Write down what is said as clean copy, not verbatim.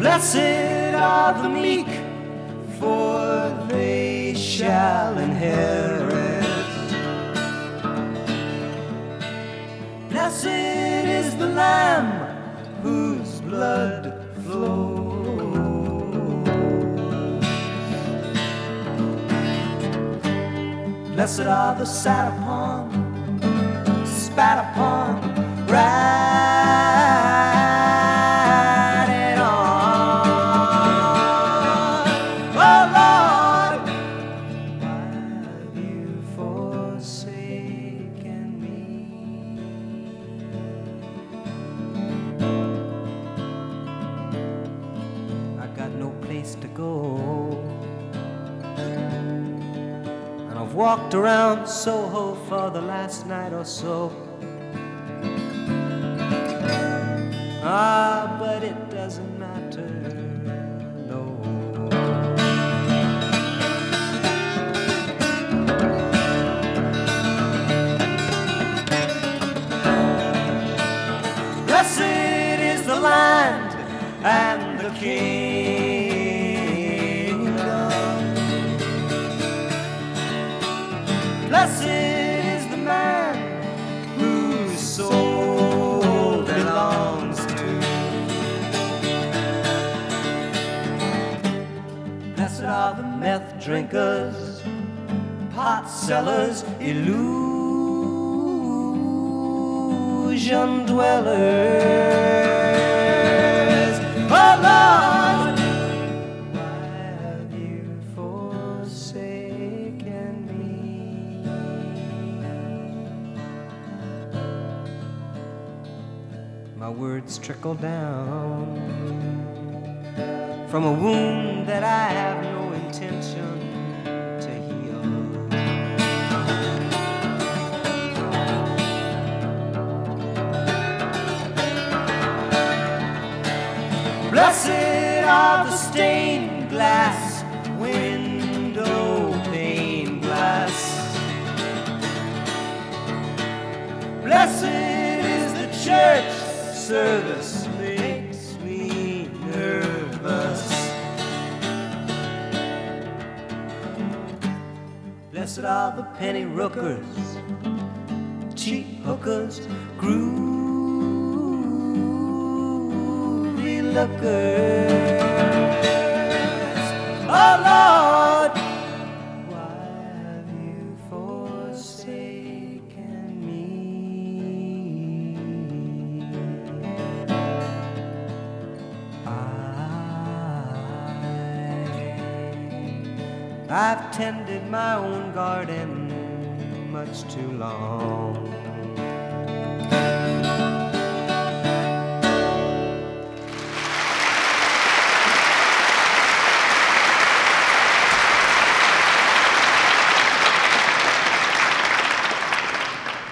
Blessed are the meek, for they shall inherit. Blessed is the Lamb whose blood flows. Blessed are the sat upon, spat upon, riding on. Oh Lord, why have you forsaken me? I got no place to go, and I've walked around Soho for the last night or so. Ah, but it doesn't matter, no. Blessed is the land and the kingdom. Blessed is the man whose soul belongs to. Blessed are the meth drinkers, pot sellers, illusion dwellers. Oh Lord, why have you forsaken me? My words trickle down from a wound that I have no intention to heal. Blessed are the stained glass window pane glass. Blessed is the church service makes me nervous. Blessed are the penny rookers, cheap hookers, groovy lookers. Oh Lord, why have you forsaken me? I've tended my own garden much too long.